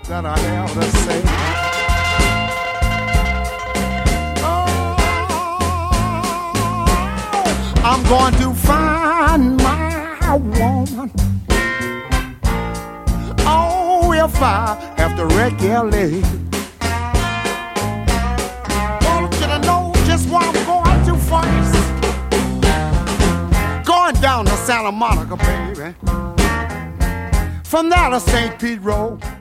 that I have to say. Oh, I'm going to find my woman. Oh, if I have to wreck LA. Want you to know just where I'm going to first. Going down to Santa Monica, baby. From there to St. Pete Road.